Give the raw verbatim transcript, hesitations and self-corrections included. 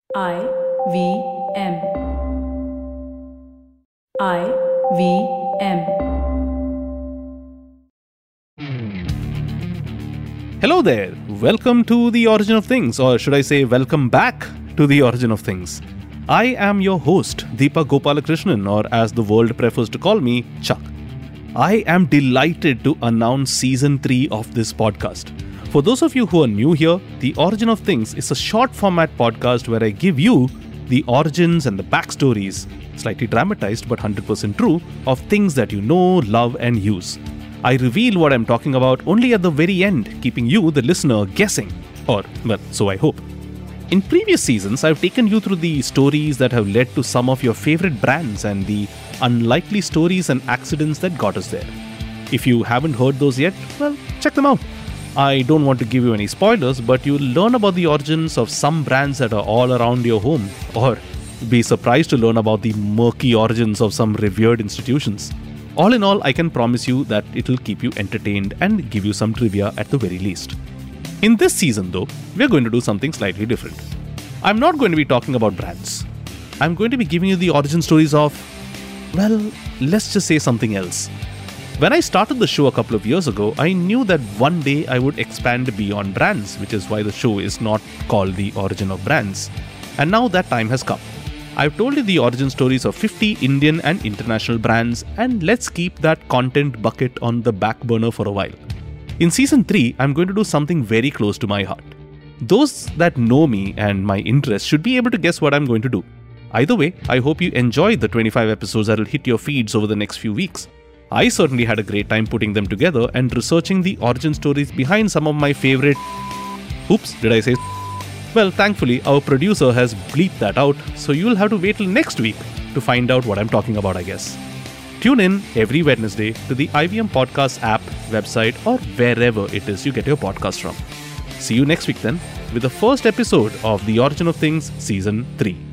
I V M. I V M. Hello there. Welcome to The Origin of Things, or should I say, welcome back to The Origin of Things. I am your host, Deepak Gopalakrishnan, or as the world prefers to call me, Chuck. I am delighted to announce season three of this podcast. For those of you who are new here, The Origin of Things is a short format podcast where I give you the origins and the backstories, slightly dramatized but one hundred percent true, of things that you know, love, and use. I reveal what I'm talking about only at the very end, keeping you, the listener, guessing. Or, well, so I hope. In previous seasons, I've taken you through the stories that have led to some of your favorite brands and the unlikely stories and accidents that got us there. If you haven't heard those yet, well, check them out. I don't want to give you any spoilers, but you'll learn about the origins of some brands that are all around your home, or be surprised to learn about the murky origins of some revered institutions. All in all, I can promise you that it'll keep you entertained and give you some trivia at the very least. In this season though, we're going to do something slightly different. I'm not going to be talking about brands. I'm going to be giving you the origin stories of, well, let's just say something else. When I started the show a couple of years ago, I knew that one day I would expand beyond brands, which is why the show is not called The Origin of Brands. And now that time has come. I've told you the origin stories of fifty Indian and international brands, and let's keep that content bucket on the back burner for a while. In season three, I'm going to do something very close to my heart. Those that know me and my interests should be able to guess what I'm going to do. Either way, I hope you enjoyed the twenty-five episodes that'll hit your feeds over the next few weeks. I certainly had a great time putting them together and researching the origin stories behind some of my favorite... Oops, did I say... Well, thankfully, our producer has bleeped that out, so you'll have to wait till next week to find out what I'm talking about, I guess. Tune in every Wednesday to the I V M Podcast app, website, or wherever it is you get your podcast from. See you next week then, with the first episode of The Origin of Things Season three.